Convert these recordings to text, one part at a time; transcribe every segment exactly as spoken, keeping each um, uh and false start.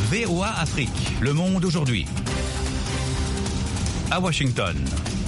V O A Afrique, Le Monde aujourd'hui. À Washington.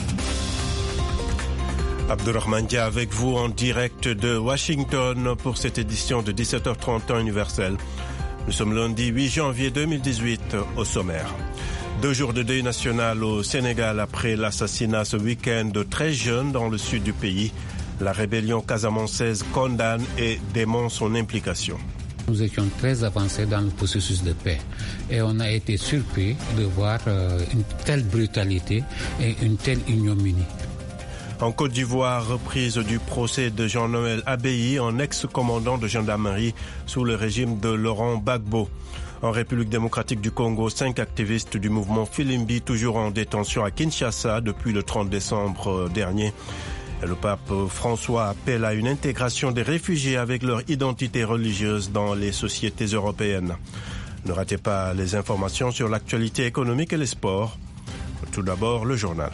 Abdurrahman Dia avec vous en direct de Washington pour cette édition de dix-sept heures trente temps universel. Nous sommes lundi huit janvier deux mille dix-huit au sommaire. Deux jours de deuil national au Sénégal après l'assassinat ce week-end de treize jeunes dans le sud du pays. La rébellion casamançaise condamne et dément son implication. Nous étions très avancés dans le processus de paix et on a été surpris de voir euh, une telle brutalité et une telle ignominie. En Côte d'Ivoire, reprise du procès de Jean-Noël Abbaye, un ex-commandant de gendarmerie sous le régime de Laurent Gbagbo. En République démocratique du Congo, cinq activistes du mouvement Filimbi toujours en détention à Kinshasa depuis le trente décembre dernier. Le pape François appelle à une intégration des réfugiés avec leur identité religieuse dans les sociétés européennes. Ne ratez pas les informations sur l'actualité économique et les sports. Tout d'abord, le journal.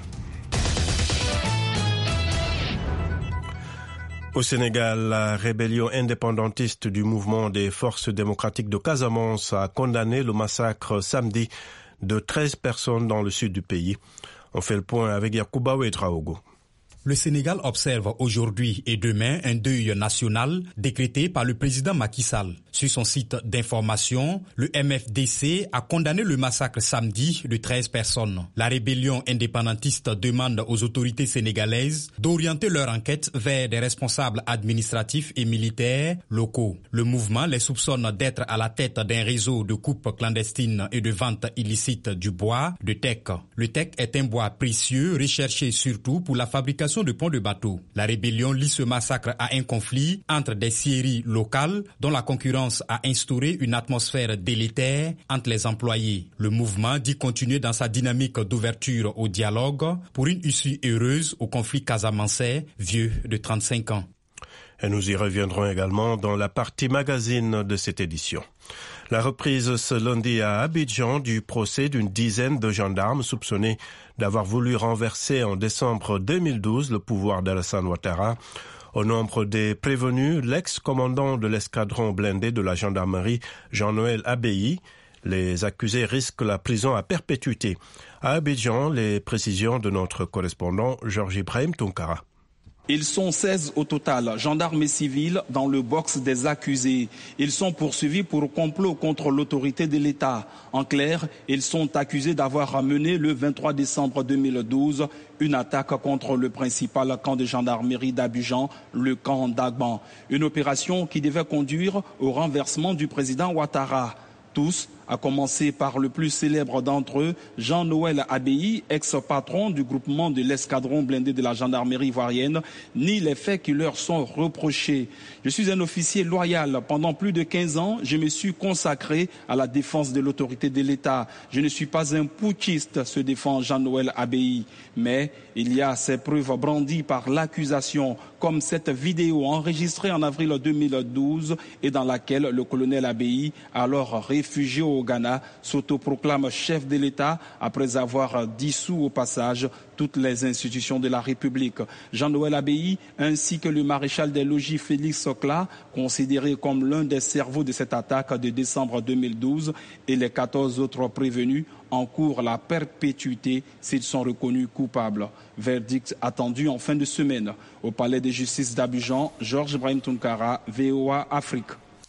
Au Sénégal, la rébellion indépendantiste du mouvement des forces démocratiques de Casamance a condamné le massacre samedi de treize personnes dans le sud du pays. On fait le point avec Yacouba Ouedraogo. Le Sénégal observe aujourd'hui et demain un deuil national décrété par le président Macky Sall. Sur son site d'information, le M F D C a condamné le massacre samedi de treize personnes. La rébellion indépendantiste demande aux autorités sénégalaises d'orienter leur enquête vers des responsables administratifs et militaires locaux. Le mouvement les soupçonne d'être à la tête d'un réseau de coupes clandestines et de vente illicite du bois de teck. Le teck est un bois précieux recherché surtout pour la fabrication de ponts de bateaux. La rébellion lie ce massacre à un conflit entre des scieries locales dont la concurrence a instauré une atmosphère délétère entre les employés. Le mouvement dit continuer dans sa dynamique d'ouverture au dialogue pour une issue heureuse au conflit casamançais vieux de trente-cinq ans. Et nous y reviendrons également dans la partie magazine de cette édition. La reprise ce lundi à Abidjan du procès d'une dizaine de gendarmes soupçonnés d'avoir voulu renverser en décembre deux mille douze le pouvoir d'Alassane Ouattara. Au nombre des prévenus, l'ex-commandant de l'escadron blindé de la gendarmerie, Jean-Noël Abbaye. Les accusés risquent la prison à perpétuité. À Abidjan, les précisions de notre correspondant Georges Ibrahim Tunkara. Ils sont seize au total, gendarmes et civils, dans le box des accusés. Ils sont poursuivis pour complot contre l'autorité de l'État. En clair, ils sont accusés d'avoir mené le vingt-trois décembre deux mille douze une attaque contre le principal camp de gendarmerie d'Abidjan, le camp d'Agban. Une opération qui devait conduire au renversement du président Ouattara. Tous, à commencer par le plus célèbre d'entre eux, Jean-Noël Abbaye, ex-patron du groupement de l'escadron blindé de la gendarmerie ivoirienne, nie les faits qui leur sont reprochés. Je suis un officier loyal. Pendant plus de quinze ans, je me suis consacré à la défense de l'autorité de l'État. Je ne suis pas un putschiste, se défend Jean-Noël Abbaye. Mais il y a ces preuves brandies par l'accusation, comme cette vidéo enregistrée en avril deux mille douze et dans laquelle le colonel Abbaye, alors réfugié au Ghana, s'autoproclame chef de l'État après avoir dissous au passage toutes les institutions de la République. Jean-Noël Abbaye ainsi que le maréchal des logis Félix Sokla, considéré comme l'un des cerveaux de cette attaque de décembre deux mille douze, et les quatorze autres prévenus encourent la perpétuité s'ils sont reconnus coupables. Verdict attendu en fin de semaine. Au palais de justice d'Abidjan, Georges Ibrahim Tunkara, V O A Afrique.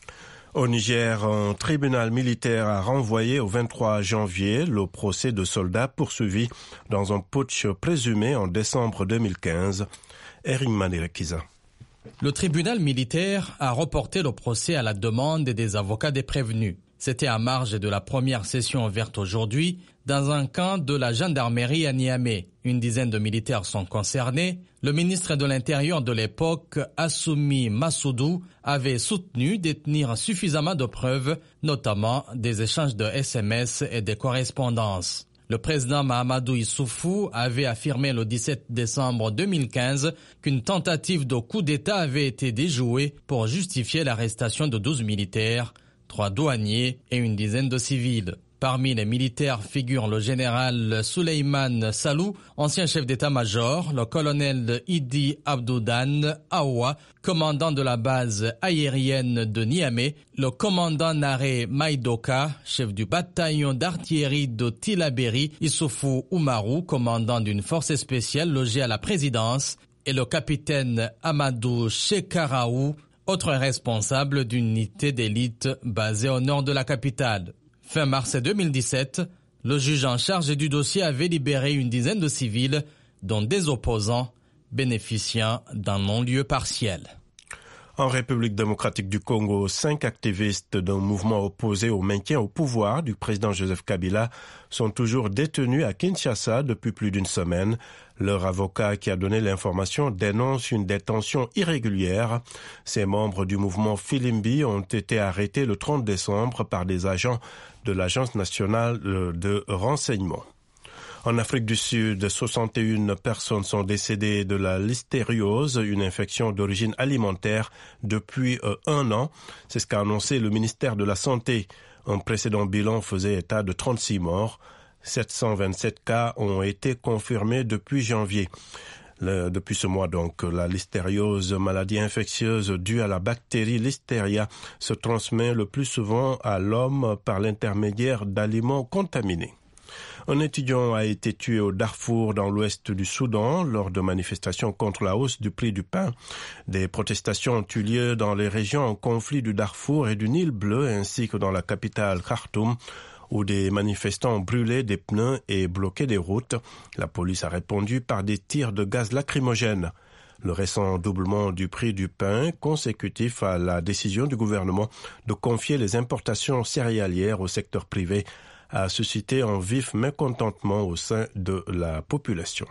Au Niger, un tribunal militaire a renvoyé au vingt-trois janvier le procès de soldats poursuivis dans un putsch présumé en décembre deux mille quinze. Erin Manerekiza. Le tribunal militaire a reporté le procès à la demande des avocats des prévenus. C'était à marge de la première session ouverte aujourd'hui dans un camp de la gendarmerie à Niamey. Une dizaine de militaires sont concernés. Le ministre de l'Intérieur de l'époque, Assoumi Massoudou, avait soutenu détenir suffisamment de preuves, notamment des échanges de S M S et des correspondances. Le président Mahamadou Issoufou avait affirmé le dix-sept décembre deux mille quinze qu'une tentative de coup d'État avait été déjouée pour justifier l'arrestation de douze militaires, trois douaniers et une dizaine de civils. Parmi les militaires figurent le général Souleymane Salou, ancien chef d'état-major, le colonel Idi Abdoudan Awa, commandant de la base aérienne de Niamey, le commandant Nare Maïdoka, chef du bataillon d'artillerie de Tilaberi, Issoufou Oumarou, commandant d'une force spéciale logée à la présidence, et le capitaine Amadou Shekaraou, autre responsable d'une unité d'élite basée au nord de la capitale. Fin mars deux mille dix-sept, le juge en charge du dossier avait libéré une dizaine de civils, dont des opposants, bénéficiant d'un non-lieu partiel. En République démocratique du Congo, cinq activistes d'un mouvement opposé au maintien au pouvoir du président Joseph Kabila sont toujours détenus à Kinshasa depuis plus d'une semaine. Leur avocat qui a donné l'information dénonce une détention irrégulière. Ces membres du mouvement Filimbi ont été arrêtés le trente décembre par des agents de l'Agence nationale de renseignement. En Afrique du Sud, soixante et une personnes sont décédées de la listériose, une infection d'origine alimentaire, depuis euh, un an. C'est ce qu'a annoncé le ministère de la Santé. Un précédent bilan faisait état de trente-six morts. sept cent vingt-sept cas ont été confirmés depuis janvier. Le, depuis ce mois donc, la listériose, maladie infectieuse due à la bactérie Listeria, se transmet le plus souvent à l'homme par l'intermédiaire d'aliments contaminés. Un étudiant a été tué au Darfour dans l'ouest du Soudan lors de manifestations contre la hausse du prix du pain. Des protestations ont eu lieu dans les régions en conflit du Darfour et du Nil Bleu ainsi que dans la capitale Khartoum, où des manifestants ont brûlé des pneus et bloqué des routes. La police a répondu par des tirs de gaz lacrymogène. Le récent doublement du prix du pain, consécutif à la décision du gouvernement de confier les importations céréalières au secteur privé, a suscité un vif mécontentement au sein de la population.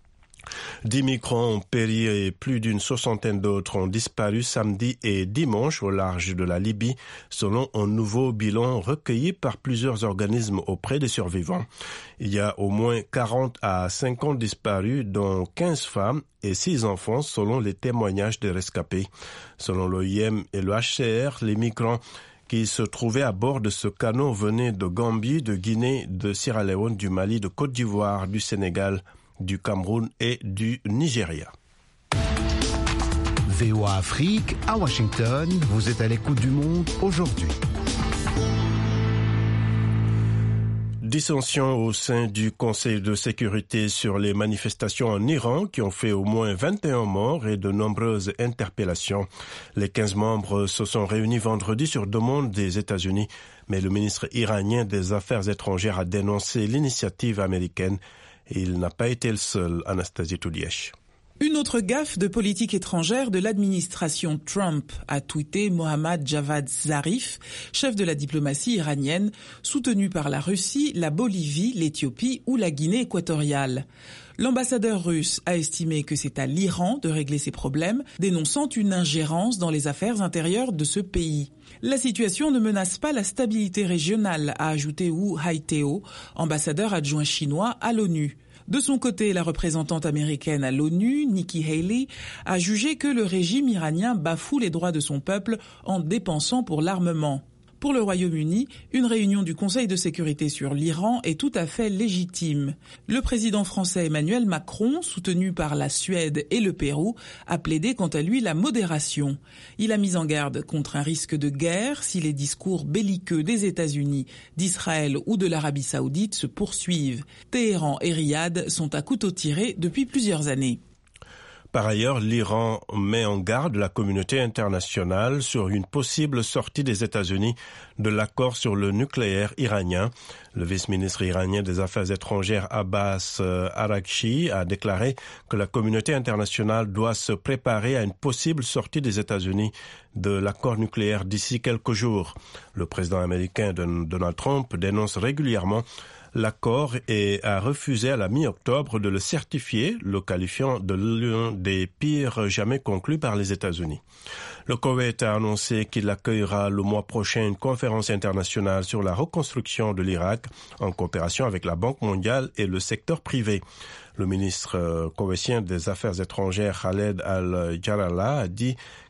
Dix migrants ont péri et plus d'une soixantaine d'autres ont disparu samedi et dimanche au large de la Libye, selon un nouveau bilan recueilli par plusieurs organismes auprès des survivants. Il y a au moins quarante à cinquante disparus, dont quinze femmes et six enfants, selon les témoignages des rescapés. Selon l'O I M et le H C R, les migrants qui se trouvaient à bord de ce canot venaient de Gambie, de Guinée, de Sierra Leone, du Mali, de Côte d'Ivoire, du Sénégal, du Cameroun et du Nigeria. V O A Afrique, à Washington, vous êtes à l'écoute du monde aujourd'hui. Dissension au sein du Conseil de sécurité sur les manifestations en Iran qui ont fait au moins vingt et un morts et de nombreuses interpellations. Les quinze membres se sont réunis vendredi sur demande des États-Unis, mais le ministre iranien des Affaires étrangères a dénoncé l'initiative américaine et il n'a pas été le seul. Anastasie Toulièche. Une autre gaffe de politique étrangère de l'administration Trump, a tweeté Mohammad Javad Zarif, chef de la diplomatie iranienne, soutenu par la Russie, la Bolivie, l'Éthiopie ou la Guinée équatoriale. L'ambassadeur russe a estimé que c'est à l'Iran de régler ses problèmes, dénonçant une ingérence dans les affaires intérieures de ce pays. La situation ne menace pas la stabilité régionale, a ajouté Wu Haiteo, ambassadeur adjoint chinois à l'ONU. De son côté, la représentante américaine à l'ONU, Nikki Haley, a jugé que le régime iranien bafoue les droits de son peuple en dépensant pour l'armement. Pour le Royaume-Uni, une réunion du Conseil de sécurité sur l'Iran est tout à fait légitime. Le président français Emmanuel Macron, soutenu par la Suède et le Pérou, a plaidé quant à lui la modération. Il a mis en garde contre un risque de guerre si les discours belliqueux des États-Unis, d'Israël ou de l'Arabie saoudite se poursuivent. Téhéran et Riyad sont à couteau tiré depuis plusieurs années. Par ailleurs, l'Iran met en garde la communauté internationale sur une possible sortie des États-Unis de l'accord sur le nucléaire iranien. Le vice-ministre iranien des Affaires étrangères Abbas Araghchi a déclaré que la communauté internationale doit se préparer à une possible sortie des États-Unis de l'accord nucléaire d'ici quelques jours. Le président américain Donald Trump dénonce régulièrement l'accord et a refusé à la mi-octobre de le certifier, le qualifiant de l'un des pires jamais conclus par les États-Unis. Le Koweït a annoncé qu'il accueillera le mois prochain une conférence internationale sur la reconstruction de l'Irak en coopération avec la Banque mondiale et le secteur privé. Le ministre koweïtien des Affaires étrangères Khaled Al-Jarrallah a dit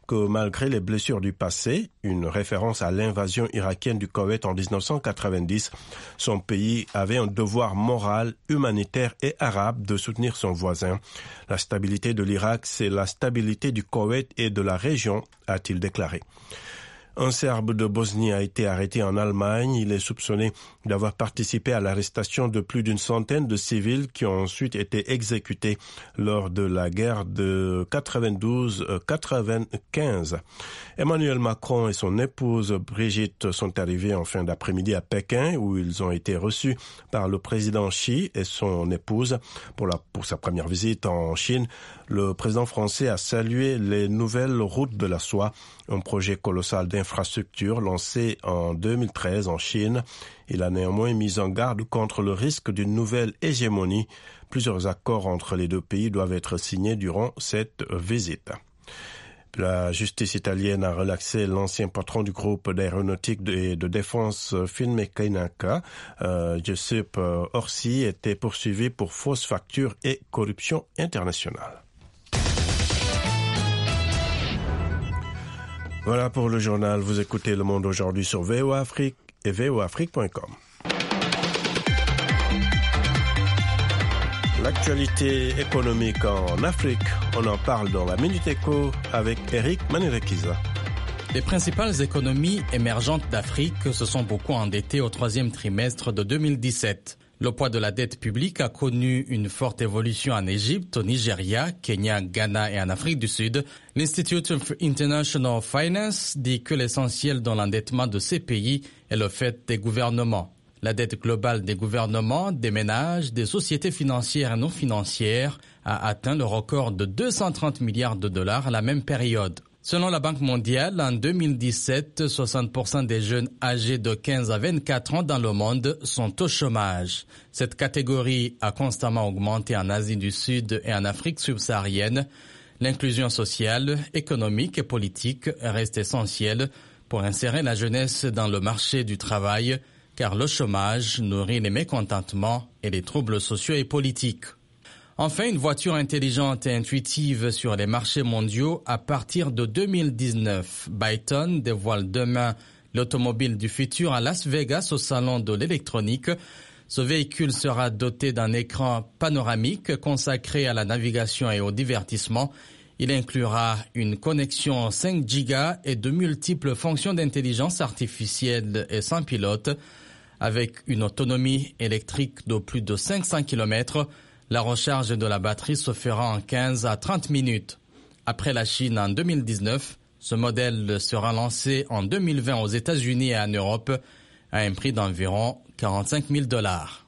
que malgré les blessures du passé, une référence à l'invasion irakienne du Koweït en dix-neuf cent quatre-vingt-dix, son pays avait un devoir moral, humanitaire et arabe de soutenir son voisin. La stabilité de l'Irak, c'est la stabilité du Koweït et de la région, a-t-il déclaré. Un Serbe de Bosnie a été arrêté en Allemagne. Il est soupçonné d'avoir participé à l'arrestation de plus d'une centaine de civils qui ont ensuite été exécutés lors de la guerre de quatre-vingt-douze quatre-vingt-quinze. Emmanuel Macron et son épouse Brigitte sont arrivés en fin d'après-midi à Pékin où ils ont été reçus par le président Xi et son épouse pour, la, pour sa première visite en Chine. Le président français a salué les nouvelles routes de la soie, un projet colossal d'infrastructure lancé en deux mille treize en Chine. Il a néanmoins mis en garde contre le risque d'une nouvelle hégémonie. Plusieurs accords entre les deux pays doivent être signés durant cette visite. La justice italienne a relaxé l'ancien patron du groupe d'aéronautique et de défense Finmeccanica. Euh, Giuseppe Orsi était poursuivi pour fausses factures et corruption internationale. Voilà pour le journal. Vous écoutez Le Monde aujourd'hui sur V O A Afrique et v o afrique point com. L'actualité économique en Afrique, on en parle dans la Minute Éco avec Eric Manirekiza. Les principales économies émergentes d'Afrique se sont beaucoup endettées au troisième trimestre de deux mille dix-sept. Le poids de la dette publique a connu une forte évolution en Égypte, au Nigeria, Kenya, Ghana et en Afrique du Sud. L'Institute for International Finance dit que l'essentiel dans l'endettement de ces pays est le fait des gouvernements. La dette globale des gouvernements, des ménages, des sociétés financières et non financières a atteint le record de deux cent trente milliards de dollars à la même période. Selon la Banque mondiale, en deux mille dix-sept, soixante pour cent des jeunes âgés de quinze à vingt-quatre ans dans le monde sont au chômage. Cette catégorie a constamment augmenté en Asie du Sud et en Afrique subsaharienne. L'inclusion sociale, économique et politique reste essentielle pour insérer la jeunesse dans le marché du travail, car le chômage nourrit les mécontentements et les troubles sociaux et politiques. Enfin, une voiture intelligente et intuitive sur les marchés mondiaux à partir de deux mille dix-neuf. Byton dévoile demain l'automobile du futur à Las Vegas au salon de l'électronique. Ce véhicule sera doté d'un écran panoramique consacré à la navigation et au divertissement. Il inclura une connexion cinq giga et de multiples fonctions d'intelligence artificielle et sans pilote. Avec une autonomie électrique de plus de cinq cents kilomètres, la recharge de la batterie se fera en quinze à trente minutes. Après la Chine en deux mille dix-neuf, ce modèle sera lancé en deux mille vingt aux États-Unis et en Europe à un prix d'environ quarante-cinq mille dollars.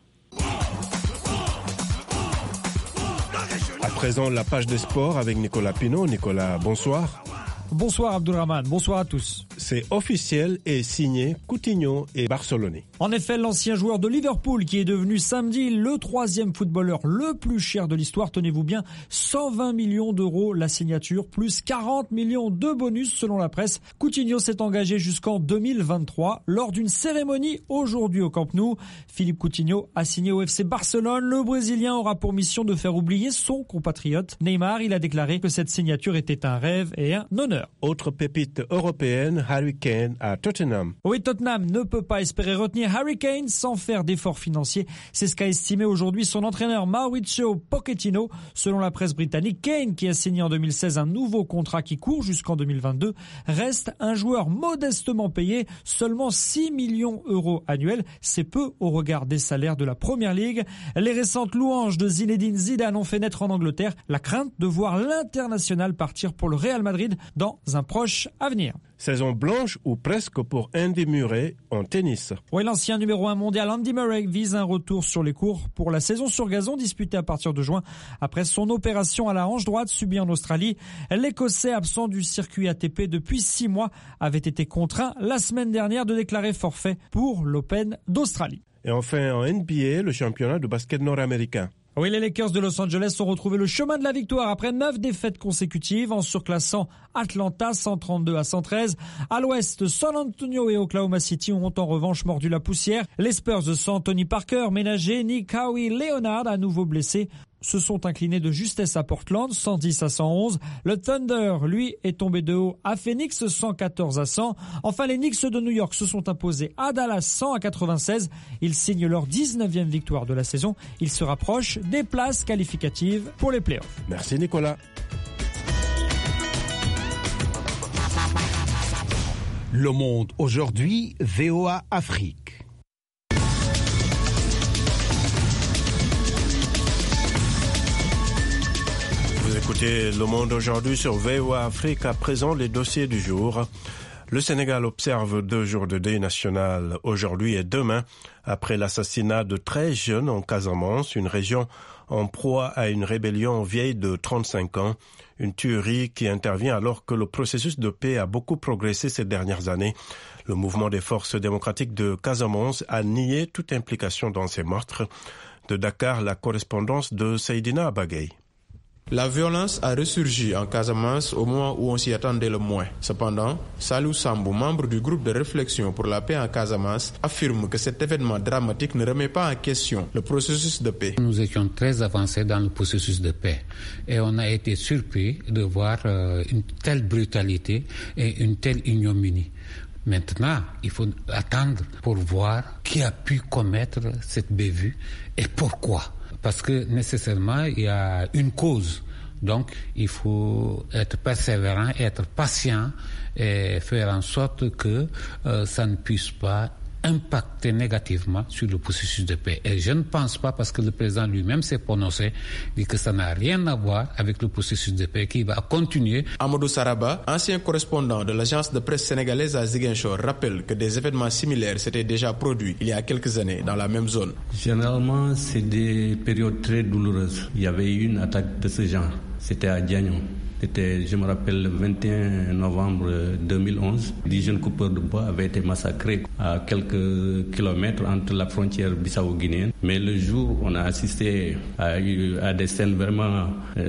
À présent, la page de sport avec Nicolas Pinault. Nicolas, bonsoir. Bonsoir Abdulrahman, bonsoir à tous. C'est officiel et signé, Coutinho est barcelonais. En effet, l'ancien joueur de Liverpool qui est devenu samedi le troisième footballeur le plus cher de l'histoire, tenez-vous bien, cent vingt millions d'euros la signature, plus quarante millions de bonus selon la presse. Coutinho s'est engagé jusqu'en deux mille vingt-trois lors d'une cérémonie aujourd'hui au Camp Nou. Philippe Coutinho a signé au F C Barcelone. Le Brésilien aura pour mission de faire oublier son compatriote Neymar. Il a déclaré que cette signature était un rêve et un honneur. Autre pépite européenne, Harry Kane à Tottenham. Oui, Tottenham ne peut pas espérer retenir Harry Kane sans faire d'efforts financiers. C'est ce qu'a estimé aujourd'hui son entraîneur Mauricio Pochettino. Selon la presse britannique, Kane, qui a signé en deux mille seize un nouveau contrat qui court jusqu'en deux mille vingt-deux, reste un joueur modestement payé, seulement six millions d'euros annuels. C'est peu au regard des salaires de la Première Ligue. Les récentes louanges de Zinedine Zidane ont fait naître en Angleterre la crainte de voir l'international partir pour le Real Madrid dans un proche avenir. Saison blanche ou presque pour Andy Murray en tennis. Oui, l'ancien numéro un mondial Andy Murray vise un retour sur les cours pour la saison sur gazon disputée à partir de juin après son opération à la hanche droite subie en Australie. L'Écossais absent du circuit A T P depuis six mois avait été contraint la semaine dernière de déclarer forfait pour l'Open d'Australie. Et enfin en N B A, le championnat de basket nord-américain. Oui, les Lakers de Los Angeles ont retrouvé le chemin de la victoire après neuf défaites consécutives en surclassant Atlanta cent trente-deux à cent treize. À l'ouest, San Antonio et Oklahoma City ont en revanche mordu la poussière. Les Spurs de San Tony Parker ménagés, Nick Kawhi Leonard à nouveau blessé se sont inclinés de justesse à Portland, cent dix à cent onze. Le Thunder, lui, est tombé de haut à Phoenix, cent quatorze à cent. Enfin, les Knicks de New York se sont imposés à Dallas, cent à quatre-vingt-seize. Ils signent leur dix-neuvième victoire de la saison. Ils se rapprochent des places qualificatives pour les playoffs. Merci Nicolas. Le Monde aujourd'hui, V O A Afrique. Vous écoutez Le Monde aujourd'hui sur V O A Afrique. À présent, les dossiers du jour. Le Sénégal observe deux jours de deuil national aujourd'hui et demain après l'assassinat de treize jeunes en Casamance, une région en proie à une rébellion vieille de trente-cinq ans. Une tuerie qui intervient alors que le processus de paix a beaucoup progressé ces dernières années. Le mouvement des forces démocratiques de Casamance a nié toute implication dans ces meurtres. De Dakar, la correspondance de Seydina Abagay. La violence a ressurgi en Casamance au moment où on s'y attendait le moins. Cependant, Salou Sambou, membre du groupe de réflexion pour la paix en Casamance, affirme que cet événement dramatique ne remet pas en question le processus de paix. Nous étions très avancés dans le processus de paix et on a été surpris de voir euh, une telle brutalité et une telle ignominie. Maintenant, il faut attendre pour voir qui a pu commettre cette bévue et pourquoi. Parce que nécessairement, il y a une cause. Donc, il faut être persévérant, être patient et faire en sorte que euh, ça ne puisse pas impacter négativement sur le processus de paix. Et je ne pense pas, parce que le président lui-même s'est prononcé, dit que ça n'a rien à voir avec le processus de paix qui va continuer. Amadou Saraba, ancien correspondant de l'agence de presse sénégalaise à Ziguinchor, rappelle que des événements similaires s'étaient déjà produits il y a quelques années dans la même zone. Généralement, c'est des périodes très douloureuses. Il y avait eu une attaque de ce genre. C'était à Diagnon. C'était, je me rappelle, le vingt et un novembre deux mille onze. Dix jeunes coupeurs de bois avaient été massacrés à quelques kilomètres entre la frontière bissau-guinéenne. Mais le jour où on a assisté à, à des scènes vraiment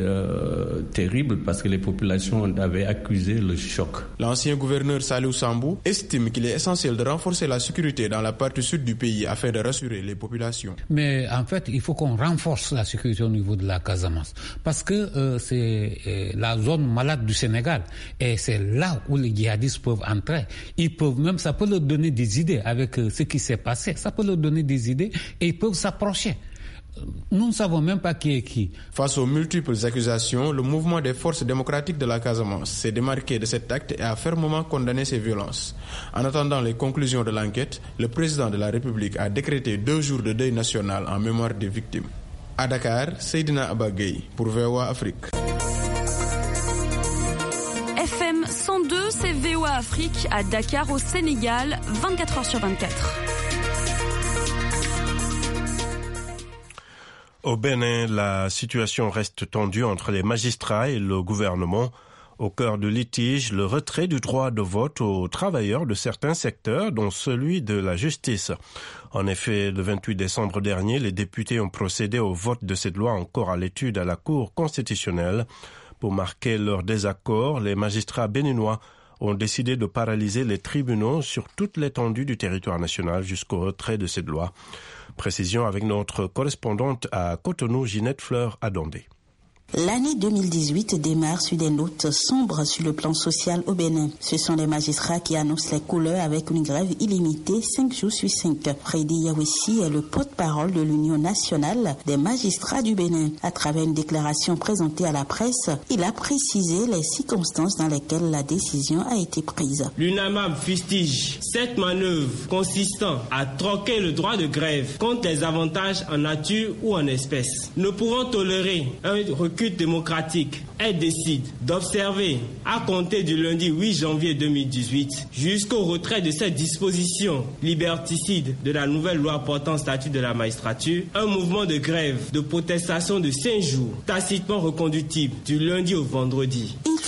euh, terribles parce que les populations avaient accusé le choc. L'ancien gouverneur Salou Sambou estime qu'il est essentiel de renforcer la sécurité dans la partie sud du pays afin de rassurer les populations. Mais en fait, il faut qu'on renforce la sécurité au niveau de la Casamance parce que euh, c'est euh, la zone malade du Sénégal et c'est là où les djihadistes peuvent entrer. Ils peuvent même, ça peut leur donner des idées avec euh, ce qui s'est passé. Ça peut leur donner des idées et ils peuvent s'approcher. Nous ne savons même pas qui est qui. Face aux multiples accusations, le mouvement des forces démocratiques de la Casamance s'est démarqué de cet acte et a fermement condamné ces violences. En attendant les conclusions de l'enquête, le président de la République a décrété deux jours de deuil national en mémoire des victimes. À Dakar, Seydina Abagay pour V O A Afrique. F M cent deux, c'est V O A Afrique à Dakar au Sénégal, vingt-quatre heures sur vingt-quatre. Au Bénin, la situation reste tendue entre les magistrats et le gouvernement. Au cœur du litige, le retrait du droit de vote aux travailleurs de certains secteurs, dont celui de la justice. En effet, le vingt-huit décembre dernier, les députés ont procédé au vote de cette loi encore à l'étude à la Cour constitutionnelle. Pour marquer leur désaccord, les magistrats béninois ont décidé de paralyser les tribunaux sur toute l'étendue du territoire national jusqu'au retrait de cette loi. Précision avec notre correspondante à Cotonou, Ginette Fleur Adondé. L'année deux mille dix-huit démarre sur des notes sombres sur le plan social au Bénin. Ce sont les magistrats qui annoncent les couleurs avec une grève illimitée cinq jours sur cinq. Freddy Yawessi est le porte-parole de l'Union nationale des magistrats du Bénin. À travers une déclaration présentée à la presse, il a précisé les circonstances dans lesquelles la décision a été prise. L'U N A M A B fustige cette manœuvre consistant à troquer le droit de grève contre les avantages en nature ou en espèces. Ne pouvons tolérer un recul démocratique. Elle décide d'observer à compter du lundi huit janvier deux mille dix-huit jusqu'au retrait de cette disposition liberticide de la nouvelle loi portant statut de la magistrature, un mouvement de grève de protestation de cinq jours, tacitement reconductible du lundi au vendredi. Il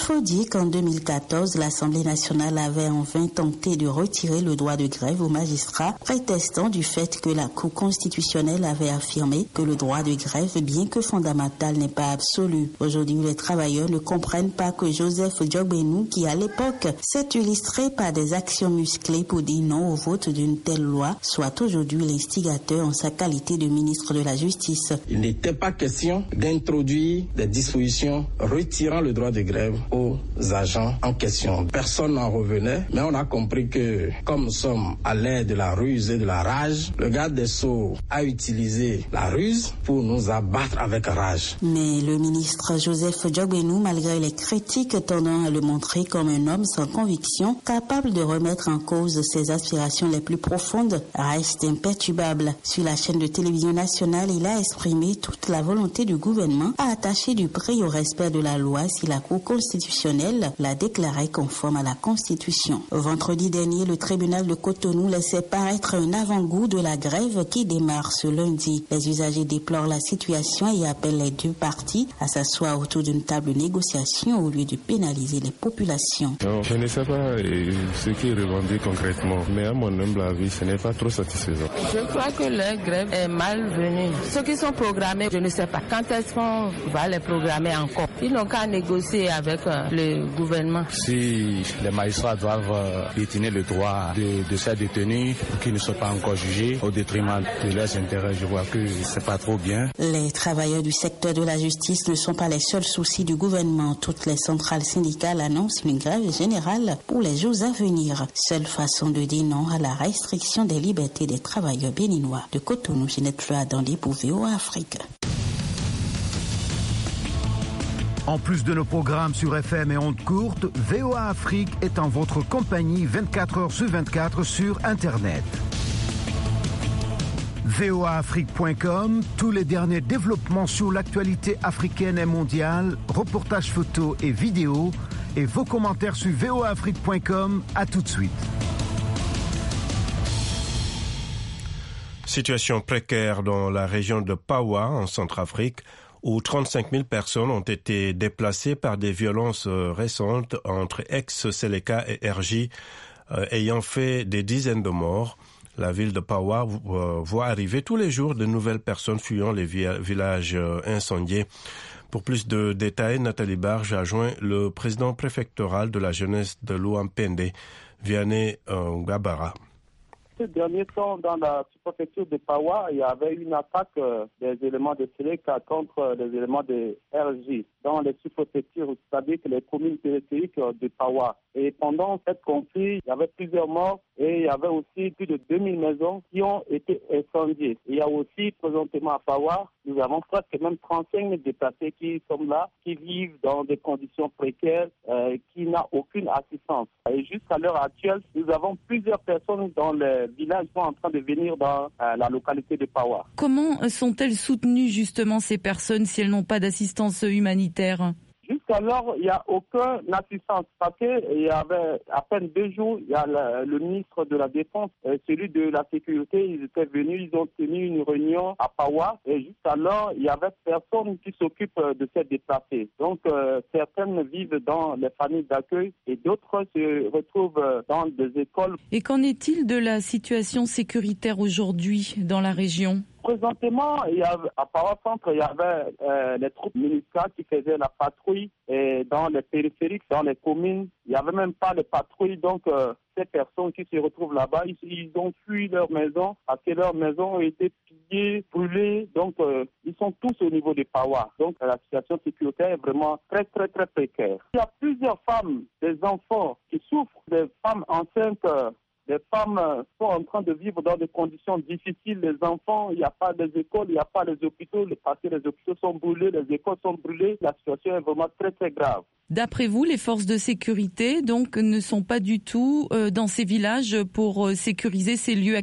faut dire qu'en deux mille quatorze, l'Assemblée nationale avait en vain tenté de retirer le droit de grève aux magistrats, prétextant du fait que la Cour constitutionnelle avait affirmé que le droit de grève, bien que fondamental, n'est pas absolu. Aujourd'hui, les travailleurs ne comprennent pas que Joseph Djogbenou, qui à l'époque s'est illustré par des actions musclées pour dire non au vote d'une telle loi, soit aujourd'hui l'instigateur en sa qualité de ministre de la Justice. Il n'était pas question d'introduire des dispositions retirant le droit de grève aux agents en question. Personne n'en revenait, mais on a compris que comme nous sommes à l'ère de la ruse et de la rage, le garde des Sceaux a utilisé la ruse pour nous abattre avec rage. Mais le ministre Joseph Djogbenou, malgré les critiques tendant à le montrer comme un homme sans conviction, capable de remettre en cause ses aspirations les plus profondes, reste imperturbable. Sur la chaîne de télévision nationale, il a exprimé toute la volonté du gouvernement à attacher du prix au respect de la loi si la Cour constitutionnelle l'a déclarée conforme à la Constitution. Vendredi dernier, le tribunal de Cotonou laissait paraître un avant-goût de la grève qui démarre ce lundi. Les usagers déplorent la situation et appellent les deux parties à s'asseoir autour d'une table de négociation au lieu de pénaliser les populations. Non, je ne sais pas ce qui est revendiqué concrètement, mais à mon humble avis, ce n'est pas trop satisfaisant. Je crois que la grève est malvenue. Ceux qui sont programmés, je ne sais pas quand est-ce qu'on va les programmer encore. Ils n'ont qu'à négocier avec euh, le gouvernement. Si les magistrats doivent euh, détenir le droit de, de ces détenus qui ne sont pas encore jugés au détriment de leurs intérêts, je vois que c'est pas trop bien. Les travailleurs du secteur de la justice ne sont pas les seuls soucis du gouvernement. Toutes les centrales syndicales annoncent une grève générale pour les jours à venir. Seule façon de dire non à la restriction des libertés des travailleurs béninois. De Cotonou, Ginette Floa dans les V O A Afrique. En plus de nos programmes sur F M et ondes courtes, V O A Afrique est en votre compagnie vingt-quatre heures sur vingt-quatre sur Internet. V O A Afrique point com, tous les derniers développements sur l'actualité africaine et mondiale, reportages photos et vidéos, et vos commentaires sur V O A Afrique point com. À tout de suite. Situation précaire dans la région de Pawa, en Centrafrique, où trente-cinq mille personnes ont été déplacées par des violences récentes entre ex-Seleka et R J, euh, ayant fait des dizaines de morts. La ville de Pawa euh, voit arriver tous les jours de nouvelles personnes fuyant les vi- villages euh, incendiés. Pour plus de détails, Nathalie Barge a joint le président préfectoral de la jeunesse de l'Ouampende, Vianney euh, Gabara. Ces derniers temps, dans la sous-préfecture de Pawa, il y avait une attaque euh, des éléments de Seleka contre euh, les éléments de R J. Dans les sous-préfectures, vous savez que les communes périphériques euh, de Pawa. Et pendant cette conflit, il y avait plusieurs morts et il y avait aussi plus de deux mille maisons qui ont été incendiées. Il y a aussi, présentement à Pawa, nous avons presque même trente-cinq mille déplacés qui sont là, qui vivent dans des conditions précaires, euh, qui n'ont aucune assistance. Et jusqu'à l'heure actuelle, nous avons plusieurs personnes dans les villages qui sont en train de venir dans euh, la localité de Pawa. Comment sont-elles soutenues justement ces personnes si elles n'ont pas d'assistance humanitaire ? Jusqu'alors, il n'y a aucune assistance parce qu'il y avait à peine deux jours, il y a le, le ministre de la Défense, et celui de la Sécurité, ils étaient venus, ils ont tenu une réunion à Pawa et jusqu'alors, il y avait personne qui s'occupe de ces déplacés. Donc, euh, certaines vivent dans les familles d'accueil et d'autres se retrouvent dans des écoles. Et qu'en est-il de la situation sécuritaire aujourd'hui dans la région ? Présentement, il y avait, à Pawa Centre, il y avait euh, les troupes militaires qui faisaient la patrouille et dans les périphériques, dans les communes. Il n'y avait même pas de patrouille. Donc, euh, ces personnes qui se retrouvent là-bas, ils, ils ont fui leur maison parce que leurs maisons ont été pillées, brûlées. Donc, euh, ils sont tous au niveau de Pawa. Donc, la situation sécuritaire est vraiment très, très, très précaire. Il y a plusieurs femmes, des enfants qui souffrent, des femmes enceintes. Euh, Les femmes sont en train de vivre dans des conditions difficiles. Les enfants, il n'y a pas des écoles, il n'y a pas les hôpitaux. Parce que les hôpitaux sont brûlés, les écoles sont brûlées. La situation est vraiment très, très grave. D'après vous, les forces de sécurité donc ne sont pas du tout euh, dans ces villages pour euh, sécuriser ces lieux actuellement ?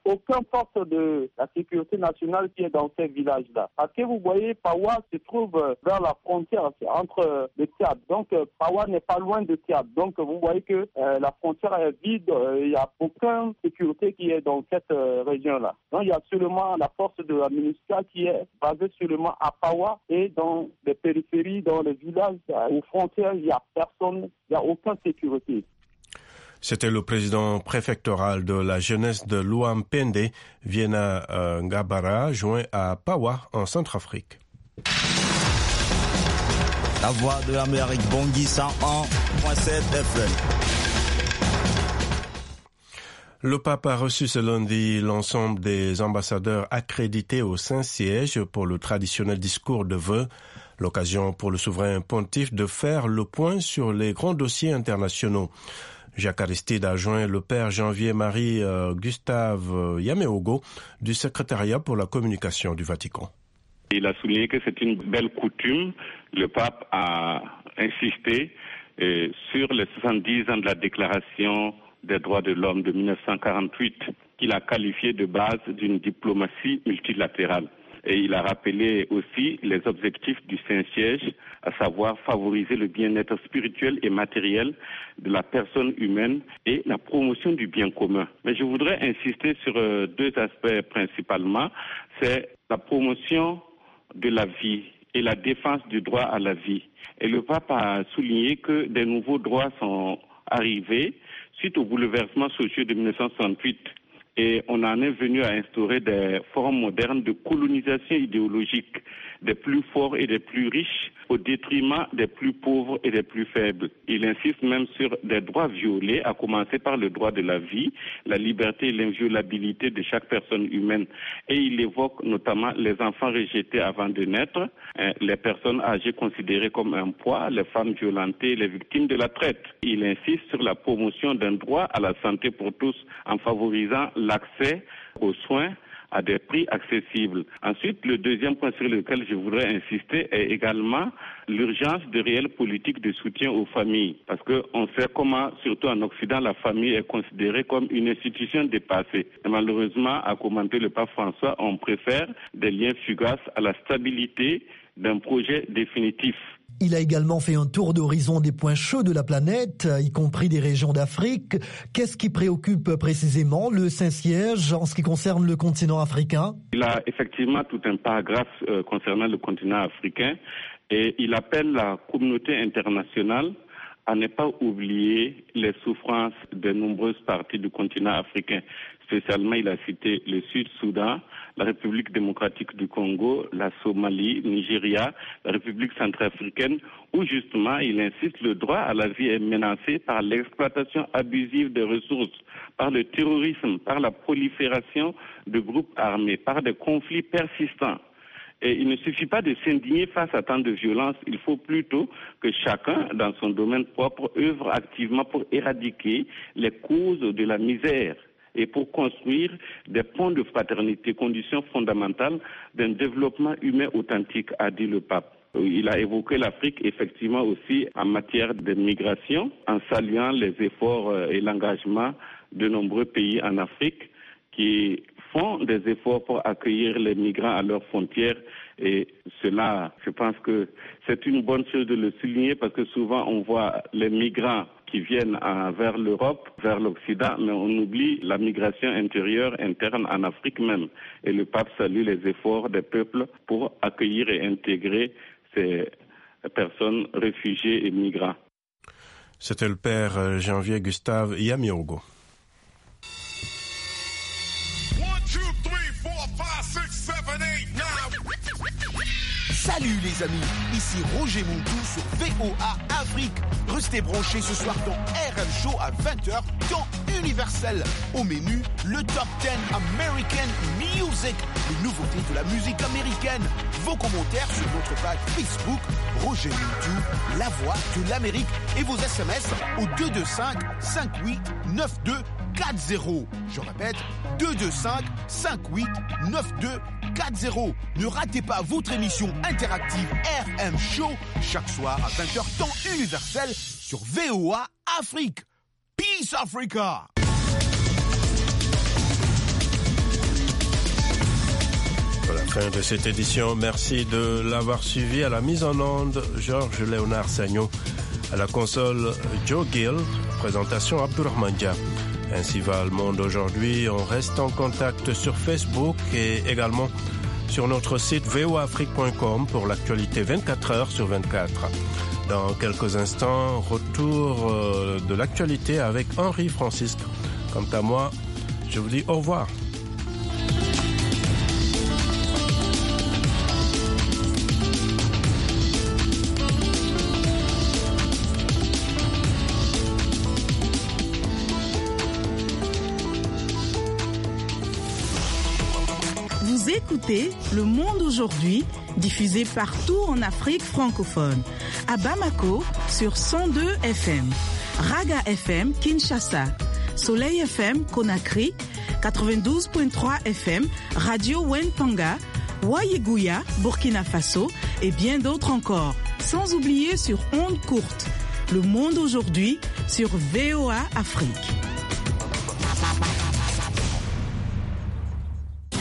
aucune force de la sécurité nationale qui est dans ces villages-là. Parce que vous voyez, Pawa se trouve vers la frontière entre le Tchad. Donc Pawa n'est pas loin de Tchad. Donc vous voyez que euh, la frontière est vide, il euh, n'y a aucune sécurité qui est dans cette euh, région-là. Donc il y a seulement la force de la MINUSCA qui est basée seulement à Pawa et dans les périphéries, dans les villages, aux frontières, il n'y a personne, il n'y a aucune sécurité. C'était le président préfectoral de la jeunesse de Luampende, Viena euh, Ngabara, joint à Pawa, en Centrafrique. La voix de l'Amérique, Bangui cent un virgule sept F M. Le pape a reçu ce lundi l'ensemble des ambassadeurs accrédités au Saint-Siège pour le traditionnel discours de vœux. L'occasion pour le souverain pontife de faire le point sur les grands dossiers internationaux. Jacques Aristide a joint le père Janvier-Marie euh, Gustave Yameogo du secrétariat pour la communication du Vatican. Il a souligné que c'est une belle coutume. Le pape a insisté euh, sur les soixante-dix ans de la Déclaration des droits de l'homme de mille neuf cent quarante-huit, qu'il a qualifié de base d'une diplomatie multilatérale. Et il a rappelé aussi les objectifs du Saint-Siège, à savoir favoriser le bien-être spirituel et matériel de la personne humaine et la promotion du bien commun. Mais je voudrais insister sur deux aspects principalement. C'est la promotion de la vie et la défense du droit à la vie. Et le pape a souligné que des nouveaux droits sont arrivés suite aux bouleversements sociaux de mille neuf cent soixante-huit. Et on en est venu à instaurer des formes modernes de colonisation idéologique des plus forts et des plus riches au détriment des plus pauvres et des plus faibles. Il insiste même sur des droits violés, à commencer par le droit de la vie, la liberté et l'inviolabilité de chaque personne humaine. Et il évoque notamment les enfants rejetés avant de naître, les personnes âgées considérées comme un poids, les femmes violentées, les victimes de la traite. Il insiste sur la promotion d'un droit à la santé pour tous en favorisant l'accès aux soins à des prix accessibles. Ensuite, le deuxième point sur lequel je voudrais insister est également l'urgence de réelles politiques de soutien aux familles. Parce qu'on sait comment, surtout en Occident, la famille est considérée comme une institution dépassée. Et malheureusement, a commenté le pape François, on préfère des liens fugaces à la stabilité d'un projet définitif. Il a également fait un tour d'horizon des points chauds de la planète, y compris des régions d'Afrique. Qu'est-ce qui préoccupe précisément le Saint-Siège en ce qui concerne le continent africain? Il a effectivement tout un paragraphe euh, concernant le continent africain et il appelle la communauté internationale à ne pas oublier les souffrances de nombreuses parties du continent africain. Spécialement, il a cité le Sud-Soudan, la République démocratique du Congo, la Somalie, Nigeria, la République centrafricaine, où justement il insiste le droit à la vie est menacé par l'exploitation abusive des ressources, par le terrorisme, par la prolifération de groupes armés, par des conflits persistants. Et il ne suffit pas de s'indigner face à tant de violence, il faut plutôt que chacun, dans son domaine propre, œuvre activement pour éradiquer les causes de la misère et pour construire des ponts de fraternité, conditions fondamentales d'un développement humain authentique, a dit le pape. Il a évoqué l'Afrique effectivement aussi en matière de migration, en saluant les efforts et l'engagement de nombreux pays en Afrique qui font des efforts pour accueillir les migrants à leurs frontières. Et cela, je pense que c'est une bonne chose de le souligner parce que souvent on voit les migrants qui viennent à, vers l'Europe, vers l'Occident, mais on oublie la migration intérieure, interne en Afrique même. Et le pape salue les efforts des peuples pour accueillir et intégrer ces personnes réfugiées et migrants. C'était le père Janvier Gustave Yameogo. Salut les amis, ici Roger Montou sur V O A Afrique. Restez branchés ce soir dans R M Show à vingt heures, temps universel. Au menu, le Top dix American Music, les nouveautés de la musique américaine. Vos commentaires sur notre page Facebook, Roger Montou, la voix de l'Amérique. Et vos S M S au deux deux cinq, cinq huit neuf deux quatre zéro. Je répète, deux deux cinq, cinq huit neuf deux quatre zéro. Ne ratez pas votre émission interactive R M Show chaque soir à vingt heures temps universel sur V O A Afrique. Peace Africa. Fin de cette édition. Merci de l'avoir suivi. À la mise en onde, Georges Léonard Sagnon. À la console, Joe Gill. Présentation, Abdourahmane Dia. Ainsi va le monde aujourd'hui. On reste en contact sur Facebook et également sur notre site v o a afrique point com pour l'actualité vingt-quatre heures sur vingt-quatre. Dans quelques instants, retour de l'actualité avec Henri Francisque. Quant à moi, je vous dis au revoir. Vous écoutez Le Monde aujourd'hui, diffusé partout en Afrique francophone. À Bamako, sur cent deux F M. Raga F M, Kinshasa. Soleil F M, Conakry. quatre-vingt-douze virgule trois F M. Radio Wentanga. Wayeguya, Burkina Faso. Et bien d'autres encore. Sans oublier sur ondes courtes. Le Monde aujourd'hui, sur V O A Afrique.